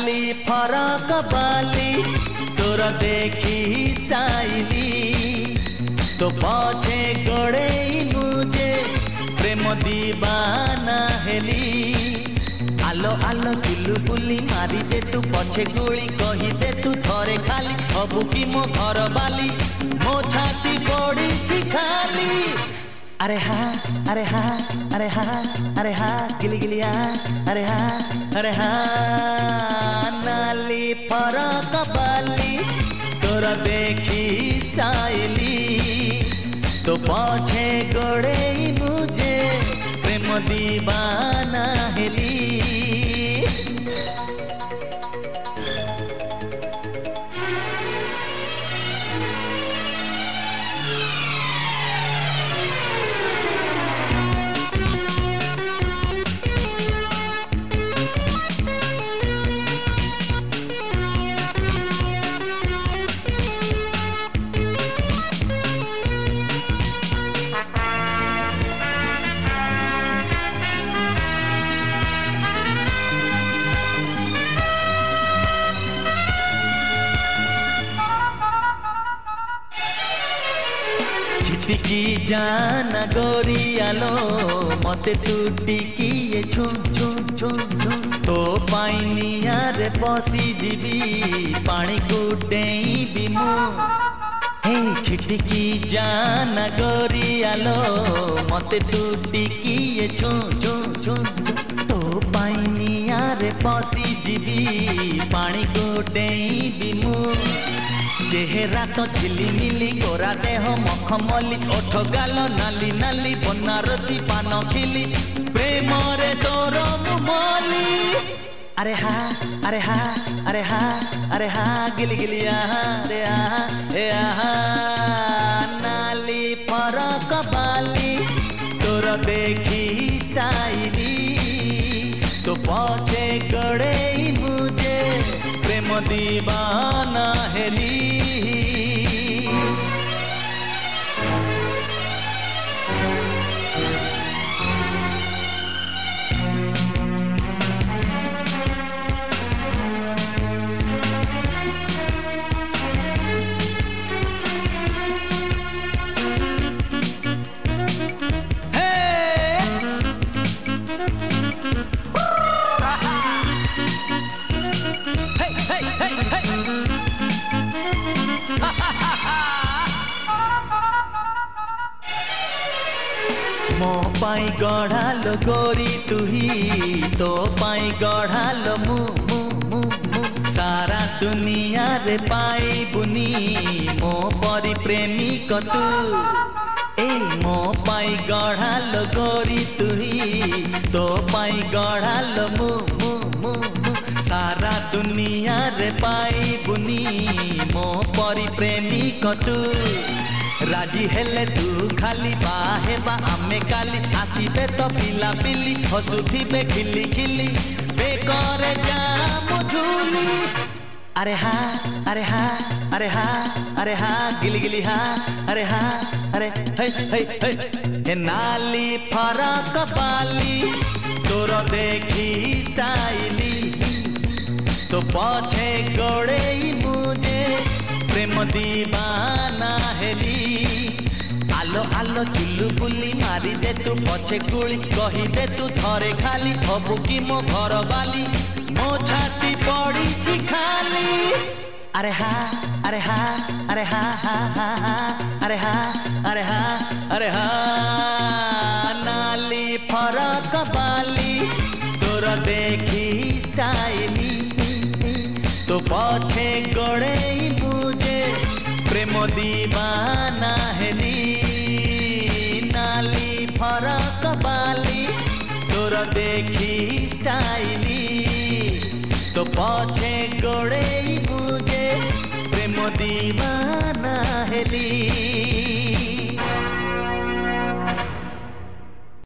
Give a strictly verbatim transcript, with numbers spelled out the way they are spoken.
नाली फरक बाली तोर देखी स्टाइली तो पछे गड़े मुझे प्रेम दीवाना हेली आलो आलो चुलु बुली मारी दे तू पछे गुली कही दे तू थरे खाली हबु की मो घर बाली मो छाती पड़ी खाली अरे हाँ अरे हाँ अरे हाँ अरे हाँ गिली गिलिया अरे हाँ अरे हाँ नाली फरक बाली तोर देखी स्टाइली तो पछे गड़े मुझे प्रेम दीवाना हेली टिकी जाना गोरियालो मते तू टिकी छू छू छू छू तो पाइनिया रे पसी जीवी पानी को डेई मु हे छिटिकी जाना गोरियालो मते तू टिकी छू छू छू तो पाइनिया रे पसी जीवी पानी को डेई मु चेहरा तो झिलिमिली गोरा देह मखमली ओठ गाल नाली नाली बनारसी पान खिली प्रेम रे तोर मुमली अरे हाँ अरे हाँ अरे हाँ अरे हाँ गिली गिलिया अरे हाँ ए हाँ नाली फरक बाली तोर देखी स्टाइली तो पछे गड़े मुझे प्रेम दीवाना हेली मो पाई गढ़ालो गोरी तुही तो पाई गढ़ालो मु मु मु मु सारा दुनिया रे पाई बुनी मो परी प्रेमी को तू ए मो पाई गढ़ालो गोरी तुही तो पाई गढ़ालो मु मु मु मु सारा दुनिया रे पाई बुनी मो परी प्रेमी को तू राजी हेले तू खाली बाहे बा आमे काली आसीबे तो पिला पिली हसुथिबे खिली खिली बेकरे जाम झूली अरे हाँ अरे हाँ अरे हाँ अरे हाँ गिली गिली हाँ अरे हाँ अरे हे हे हे हे नाली फरक बाली तोर देखी स्टाइली तो पछे गड़े मुझे प्रेम दीवाना हेली आलो आलो चुलु बुली मारी दे तू पछे गुली कही दे तू थरे खाली हबु की मो घर बाली मो छाती पड़ी खाली अरे हाँ अरे हाँ अरे हाँ हाँ हाँ हाँ अरे हाँ अरे हाँ अरे हाँ नाली फरक बाली तोर देखी स्टाइली तो पछे गड़े मुझे प्रेम दीवाना हेली नाली फरक बाली तोर देखी स्टाइली तो पछे गड़े मुझे